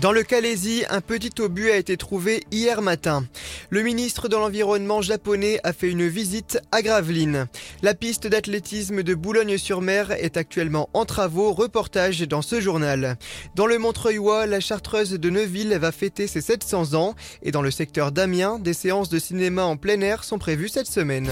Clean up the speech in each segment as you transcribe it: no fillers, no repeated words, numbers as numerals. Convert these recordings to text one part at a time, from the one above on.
Dans le Calaisis, un petit obus a été trouvé hier matin. Le ministre de l'Environnement japonais a fait une visite à Gravelines. La piste d'athlétisme de Boulogne-sur-Mer est actuellement en travaux, reportage dans ce journal. Dans le Montreuilois, la chartreuse de Neuville va fêter ses 700 ans. Et dans le secteur d'Amiens, des séances de cinéma en plein air sont prévues cette semaine.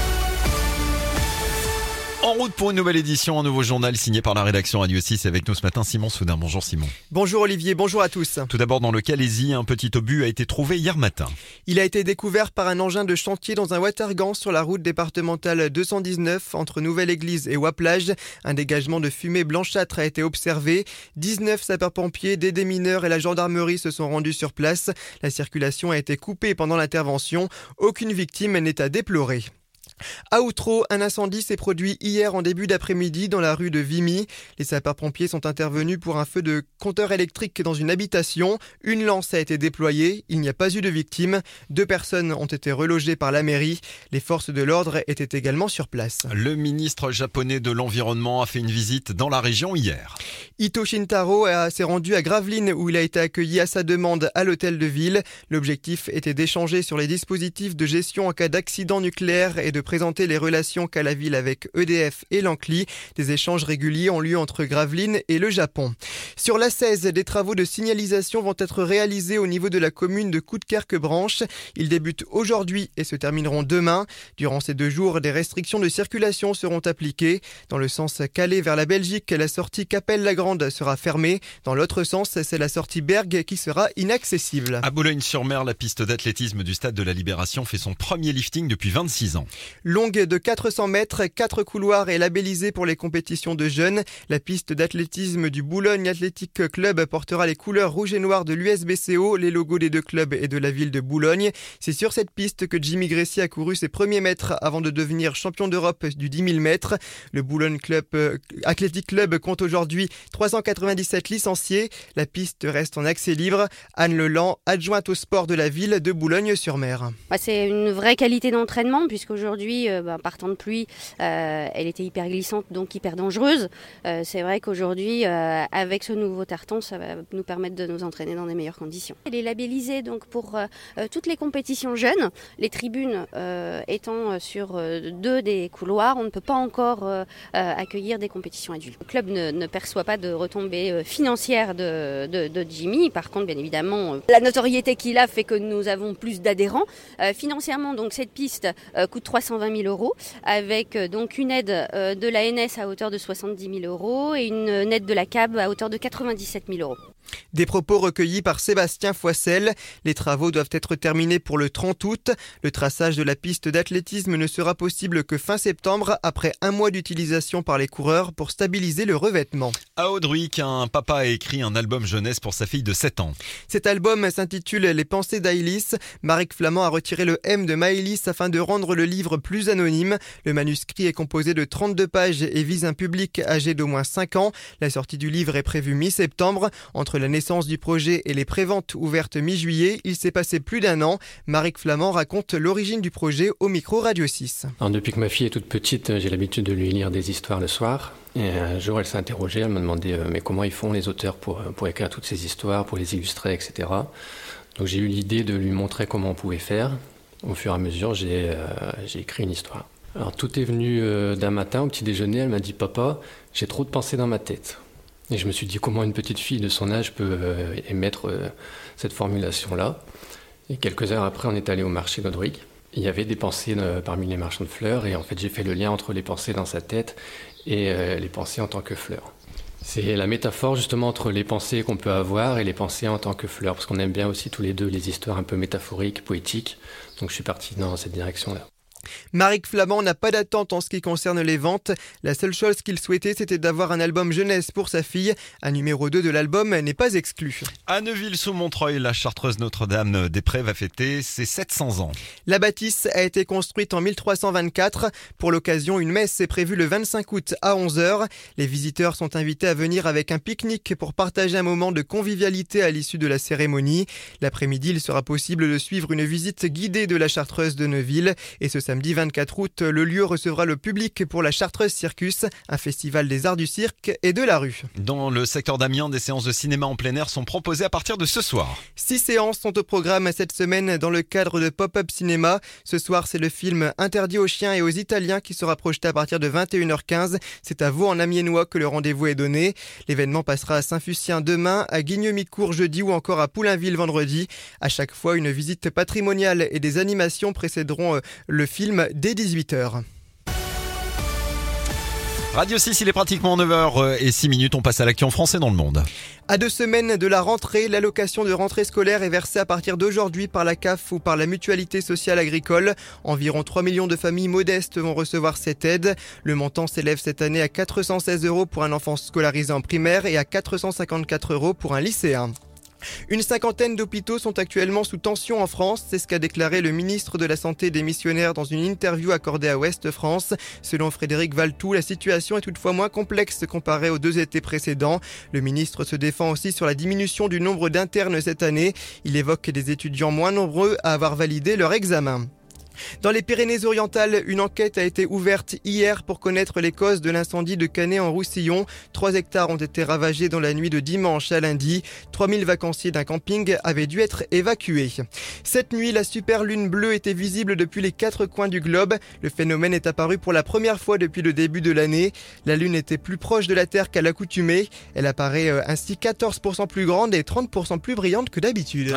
En route pour une nouvelle édition, un nouveau journal signé par la rédaction Radio 6. Avec nous ce matin, Simon Soudin. Bonjour Simon. Bonjour Olivier, bonjour à tous. Tout d'abord, dans le Calaisis, un petit obus a été trouvé hier matin. Il a été découvert par un engin de chantier dans un watergan sur la route départementale 219 entre Nouvelle-Église et Waplage. Un dégagement de fumée blanchâtre a été observé. 19 sapeurs-pompiers, des démineurs et la gendarmerie se sont rendus sur place. La circulation a été coupée pendant l'intervention. Aucune victime n'est à déplorer. À Outreau, un incendie s'est produit hier en début d'après-midi dans la rue de Vimy. Les sapeurs-pompiers sont intervenus pour un feu de compteur électrique dans une habitation. Une lance a été déployée. Il n'y a pas eu de victimes. 2 personnes ont été relogées par la mairie. Les forces de l'ordre étaient également sur place. Le ministre japonais de l'Environnement a fait une visite dans la région hier. Ito Shintaro s'est rendu à Gravelines où il a été accueilli à sa demande à l'hôtel de ville. L'objectif était d'échanger sur les dispositifs de gestion en cas d'accident nucléaire et de présenter les relations qu'a la ville avec EDF et l'Ancli. Des échanges réguliers ont lieu entre Gravelines et le Japon. Sur l'A16, des travaux de signalisation vont être réalisés au niveau de la commune de Coudekerque-Branche. Ils débutent aujourd'hui et se termineront demain. Durant ces 2 jours, des restrictions de circulation seront appliquées. Dans le sens Calais vers la Belgique, la sortie Capelle-la-Grande sera fermée. Dans l'autre sens, c'est la sortie Bergue qui sera inaccessible. À Boulogne-sur-Mer, la piste d'athlétisme du Stade de la Libération fait son premier lifting depuis 26 ans. Longue de 400 mètres, 4 couloirs et labellisée pour les compétitions de jeunes. La piste d'athlétisme du Boulogne Athletic Club portera les couleurs rouge et noir de l'USBCO, les logos des 2 clubs et de la ville de Boulogne. C'est sur cette piste que Jimmy Gressy a couru ses premiers mètres avant de devenir champion d'Europe du 10 000 mètres. Le Boulogne Athletic Club compte aujourd'hui 397 licenciés. La piste reste en accès libre. Anne Leland, adjointe au sport de la ville de Boulogne-sur-Mer. C'est une vraie qualité d'entraînement puisqu'aujourd'hui, par temps de pluie, elle était hyper glissante, donc hyper dangereuse. C'est vrai qu'aujourd'hui, avec ce nouveau tartan, ça va nous permettre de nous entraîner dans des meilleures conditions. Elle est labellisée donc pour toutes les compétitions jeunes. Les tribunes étant sur 2 des couloirs, on ne peut pas encore accueillir des compétitions adultes. Le club ne perçoit pas de retombées financières de Jimmy. Par contre, bien évidemment, la notoriété qu'il a fait que nous avons plus d'adhérents. Financièrement, donc cette piste coûte 320 000 euros, avec donc une aide de l'ANS à hauteur de 70 000 euros et une aide de la CAB à hauteur de 97 000 euros. Des propos recueillis par Sébastien Foissel. Les travaux doivent être terminés pour le 30 août. Le traçage de la piste d'athlétisme ne sera possible que fin septembre, après 1 mois d'utilisation par les coureurs pour stabiliser le revêtement. À Audruic, un papa a écrit un album jeunesse pour sa fille de 7 ans. Cet album s'intitule Les pensées d'Aïlis. Maric Flamand a retiré le M de Maëlys afin de rendre le livre plus anonyme. Le manuscrit est composé de 32 pages et vise un public âgé d'au moins 5 ans. La sortie du livre est prévue mi-septembre. Entre la naissance du projet et les préventes ouvertes mi-juillet, il s'est passé plus d'1 an. Maric Flamand raconte l'origine du projet au micro Radio 6. Alors, depuis que ma fille est toute petite, j'ai l'habitude de lui lire des histoires le soir. Et un jour, elle s'est interrogée, elle m'a demandé mais comment ils font les auteurs pour écrire toutes ces histoires, pour les illustrer, etc. Donc j'ai eu l'idée de lui montrer comment on pouvait faire. Au fur et à mesure, j'ai écrit une histoire. Alors tout est venu d'un matin au petit déjeuner, elle m'a dit « Papa, j'ai trop de pensées dans ma tête ». Et je me suis dit comment une petite fille de son âge peut émettre cette formulation-là. Et quelques heures après, on est allé au marché d'Audruic. Il y avait des pensées parmi les marchands de fleurs et en fait j'ai fait le lien entre les pensées dans sa tête et les pensées en tant que fleurs. C'est la métaphore justement entre les pensées qu'on peut avoir et les pensées en tant que fleurs, parce qu'on aime bien aussi tous les 2 les histoires un peu métaphoriques, poétiques. Donc je suis parti dans cette direction-là. Maric Flamand n'a pas d'attente en ce qui concerne les ventes. La seule chose qu'il souhaitait, c'était d'avoir un album jeunesse pour sa fille. Un numéro 2 de l'album n'est pas exclu. À Neuville-sous-Montreuil, la chartreuse Notre-Dame-des-Prés va fêter ses 700 ans. La bâtisse a été construite en 1324. Pour l'occasion, une messe est prévue le 25 août à 11h. Les visiteurs sont invités à venir avec un pique-nique pour partager un moment de convivialité à l'issue de la cérémonie. L'après-midi, il sera possible de suivre une visite guidée de la chartreuse de Neuville. Et ce samedi Samedi 24 août, le lieu recevra le public pour la Chartreuse Circus, un festival des arts du cirque et de la rue. Dans le secteur d'Amiens, des séances de cinéma en plein air sont proposées à partir de ce soir. 6 séances sont au programme cette semaine dans le cadre de Pop-Up Cinéma. Ce soir, c'est le film Interdit aux chiens et aux Italiens qui sera projeté à partir de 21h15. C'est à Vaux-en-Amiénois que le rendez-vous est donné. L'événement passera à Saint-Fucien demain, à Guigneux-Micourt jeudi ou encore à Poulainville vendredi. À chaque fois, une visite patrimoniale et des animations précéderont le film dès 18h. Radio 6, il est pratiquement 9h06. On passe à l'actu en français dans le monde. À 2 semaines de la rentrée, l'allocation de rentrée scolaire est versée à partir d'aujourd'hui par la CAF ou par la Mutualité sociale agricole. Environ 3 millions de familles modestes vont recevoir cette aide. Le montant s'élève cette année à 416 € pour un enfant scolarisé en primaire et à 454 € pour un lycéen. Une cinquantaine d'hôpitaux sont actuellement sous tension en France, c'est ce qu'a déclaré le ministre de la Santé des Missionnaires dans une interview accordée à Ouest France. Selon Frédéric Valtou, la situation est toutefois moins complexe comparée aux 2 étés précédents. Le ministre se défend aussi sur la diminution du nombre d'internes cette année. Il évoque des étudiants moins nombreux à avoir validé leur examen. Dans les Pyrénées-Orientales, une enquête a été ouverte hier pour connaître les causes de l'incendie de Canet-en-Roussillon. 3 hectares ont été ravagés dans la nuit de dimanche à lundi. 3000 vacanciers d'un camping avaient dû être évacués. Cette nuit, la super lune bleue était visible depuis les 4 coins du globe. Le phénomène est apparu pour la première fois depuis le début de l'année. La lune était plus proche de la Terre qu'à l'accoutumée. Elle apparaît ainsi 14% plus grande et 30% plus brillante que d'habitude.